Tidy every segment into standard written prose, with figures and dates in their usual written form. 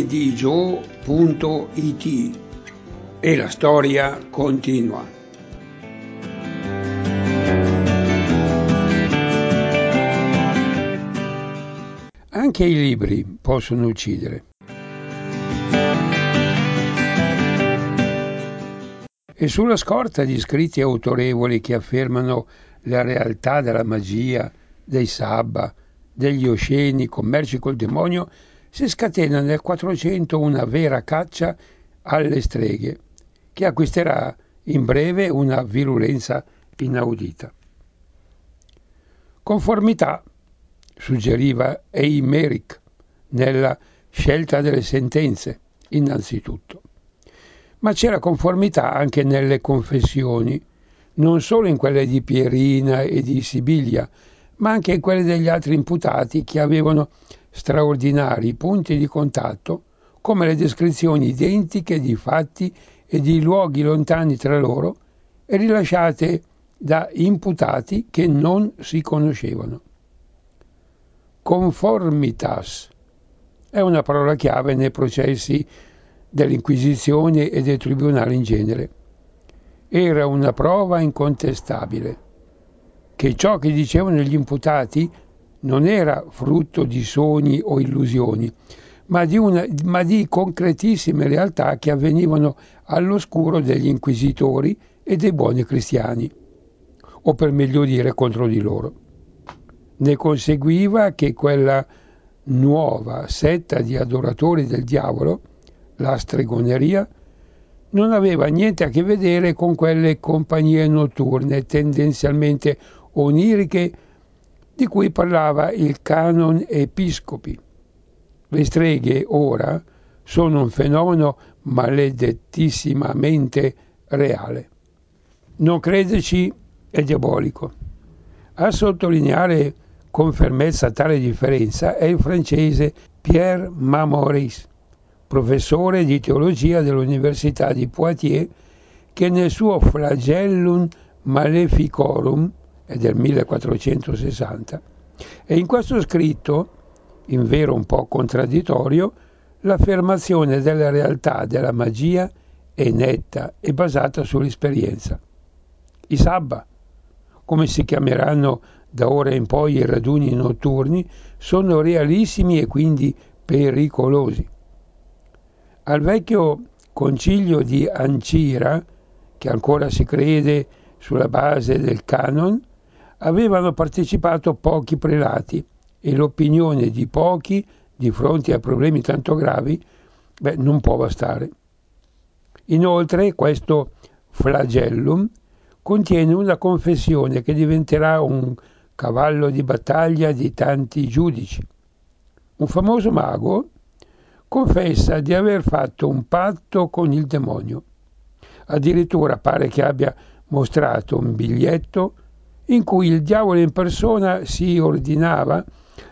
djo.it e la storia continua. Anche i libri possono uccidere. E sulla scorta di scritti autorevoli che affermano la realtà della magia, dei sabba, degli osceni commerci col demonio, si scatena nel 400 una vera caccia alle streghe, che acquisterà in breve una virulenza inaudita. Conformità, suggeriva Eymerich nella scelta delle sentenze, innanzitutto. Ma c'era conformità anche nelle confessioni, non solo in quelle di Pierina e di Sibilia, ma anche in quelle degli altri imputati che avevano straordinari punti di contatto, come le descrizioni identiche di fatti e di luoghi lontani tra loro e rilasciate da imputati che non si conoscevano. Conformitas è una parola chiave nei processi dell'Inquisizione e dei tribunali in genere. Era una prova incontestabile che ciò che dicevano gli imputati non era frutto di sogni o illusioni, ma di concretissime realtà che avvenivano all'oscuro degli inquisitori e dei buoni cristiani, o per meglio dire contro di loro. Ne conseguiva che quella nuova setta di adoratori del diavolo, la stregoneria, non aveva niente a che vedere con quelle compagnie notturne tendenzialmente oniriche di cui parlava il canon episcopi. Le streghe ora sono un fenomeno maledettissimamente reale. Non crederci è diabolico. A sottolineare con fermezza tale differenza è il francese Pierre Mamoris, professore di teologia dell'Università di Poitiers, che nel suo Flagellum Maleficorum, è del 1460, e in questo scritto, in vero un po' contraddittorio, l'affermazione della realtà della magia è netta e basata sull'esperienza. I sabba, come si chiameranno da ora in poi i raduni notturni, sono realissimi e quindi pericolosi. Al vecchio concilio di Ancira, che ancora si crede sulla base del canon, avevano partecipato pochi prelati e l'opinione di pochi di fronte a problemi tanto gravi non può bastare. Inoltre questo flagellum contiene una confessione che diventerà un cavallo di battaglia di tanti giudici. Un famoso mago confessa di aver fatto un patto con il demonio. Addirittura pare che abbia mostrato un biglietto in cui il diavolo in persona gli ordinava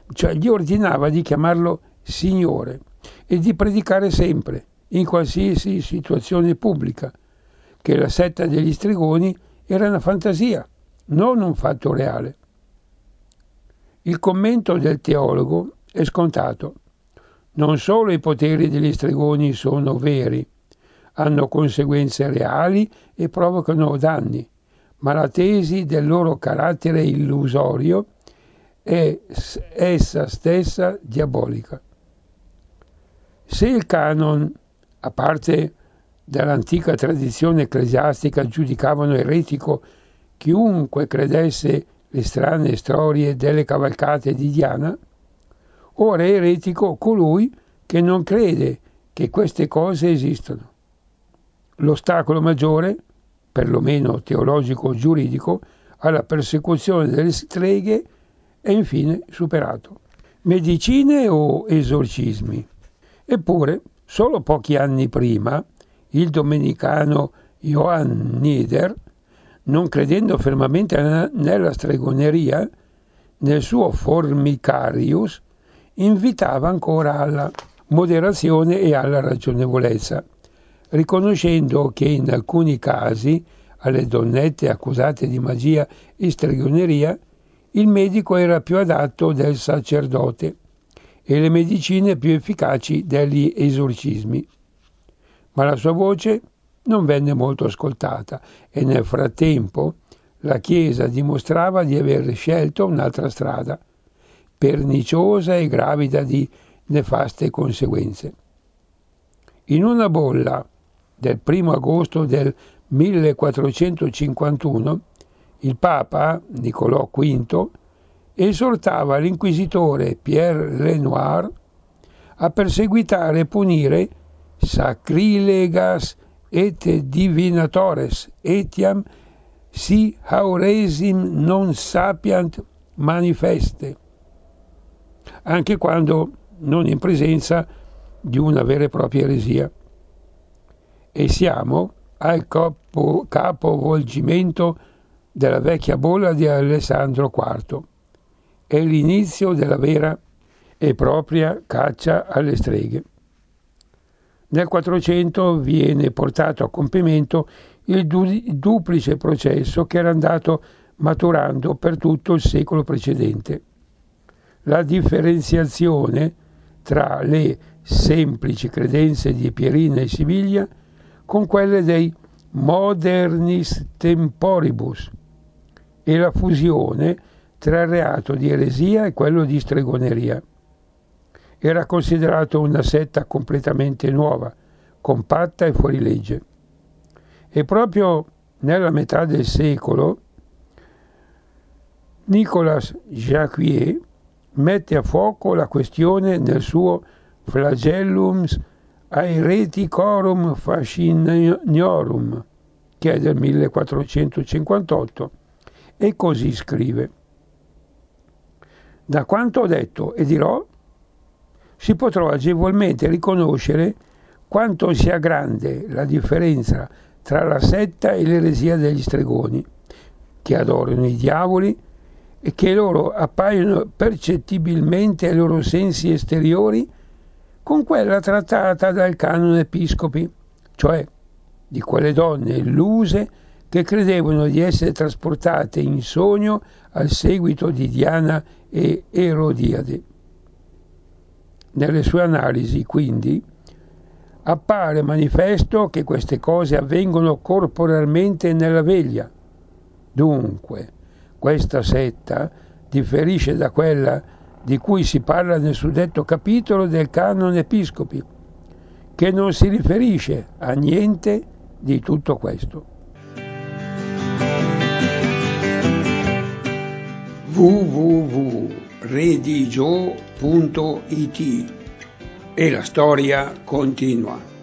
di chiamarlo Signore e di predicare sempre, in qualsiasi situazione pubblica, che la setta degli stregoni era una fantasia, non un fatto reale. Il commento del teologo è scontato. Non solo i poteri degli stregoni sono veri, hanno conseguenze reali e provocano danni, ma la tesi del loro carattere illusorio è essa stessa diabolica. Se il canon, a parte dall'antica tradizione ecclesiastica, giudicavano eretico chiunque credesse le strane storie delle cavalcate di Diana, ora è eretico colui che non crede che queste cose esistano. L'ostacolo maggiore, perlomeno teologico-giuridico, alla persecuzione delle streghe è infine superato. Medicine o esorcismi? Eppure, solo pochi anni prima, il domenicano Johann Nieder, non credendo fermamente nella stregoneria, nel suo Formicarius invitava ancora alla moderazione e alla ragionevolezza, riconoscendo che in alcuni casi alle donnette accusate di magia e stregoneria il medico era più adatto del sacerdote e le medicine più efficaci degli esorcismi. Ma la sua voce non venne molto ascoltata e nel frattempo la Chiesa dimostrava di aver scelto un'altra strada, perniciosa e gravida di nefaste conseguenze. In una bolla del 1 agosto del 1451, il Papa Niccolò V esortava l'inquisitore Pierre Lenoir a perseguitare e punire sacrilegas et divinatores etiam si hauresim non sapiant manifeste, anche quando non in presenza di una vera e propria eresia. E siamo al capovolgimento della vecchia bolla di Alessandro IV. È l'inizio della vera e propria caccia alle streghe. Nel 400 viene portato a compimento il duplice processo che era andato maturando per tutto il secolo precedente. La differenziazione tra le semplici credenze di Pierina e Siviglia con quelle dei modernis temporibus e la fusione tra il reato di eresia e quello di stregoneria. Era considerato una setta completamente nuova, compatta e fuorilegge. E proprio nella metà del secolo Nicolas Jacquier mette a fuoco la questione nel suo Flagellum Haereticorum Fasciniorum, che è del 1458, e così scrive: da quanto ho detto e dirò si potrà agevolmente riconoscere quanto sia grande la differenza tra la setta e l'eresia degli stregoni, che adorano i diavoli e che loro appaiono percettibilmente ai loro sensi esteriori, con quella trattata dal canone episcopi, cioè di quelle donne illuse che credevano di essere trasportate in sogno al seguito di Diana e Erodiade. Nelle sue analisi, quindi, appare manifesto che queste cose avvengono corporalmente nella veglia. Dunque, questa setta differisce da quella di cui si parla nel suddetto capitolo del canone episcopi, che non si riferisce a niente di tutto questo. www.redigio.it e la storia continua.